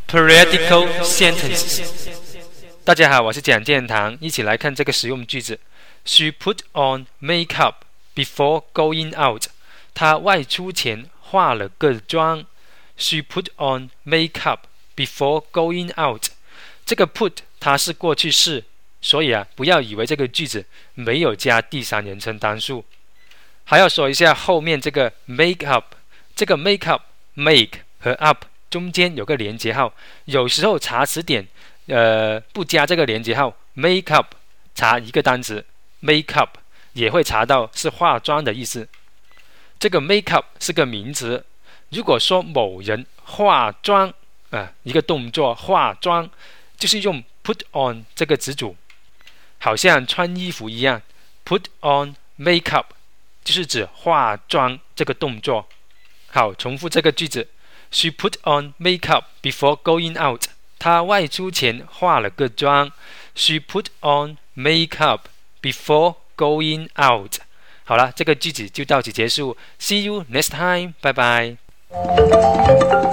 Periodical sentences。大家好，我是蒋建堂，一起来看这个实用句子。She put on makeup before going out。她外出前化了个妆。She put on makeup before going out。这个 put 它是过去式，所以不要以为这个句子没有加第三人称单数。还要说一下后面这个 makeup， 这个 makeup make 和 up 中间有个连结号，有时候查词典不加这个连结号 makeup 查一个单词 makeup 也会查到是化妆的意思。这个 makeup 是个名词，如果说某人化妆一个动作化妆，就是用 put on 这个词组，好像穿衣服一样 put on makeup 就是指化妆这个动作。好，重复这个句子。She put on makeup before going out。 她外出前化了个妆。She put on makeup before going out。 好了，这个句子就到此结束。See you next time， 拜拜。